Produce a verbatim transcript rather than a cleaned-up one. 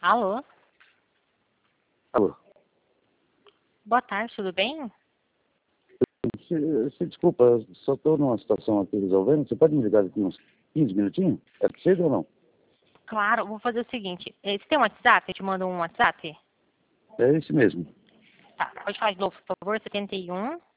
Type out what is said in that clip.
Alô? Alô? Boa tarde, tudo bem? Se, se desculpa, só estou numa situação aqui resolvendo. Você pode me ligar aqui uns quinze minutinhos? É possível ou não? Claro, vou fazer o seguinte. eh, Você tem um WhatsApp? Eu te mando um WhatsApp? É esse mesmo. Tá, pode falar de novo, por favor. setenta e um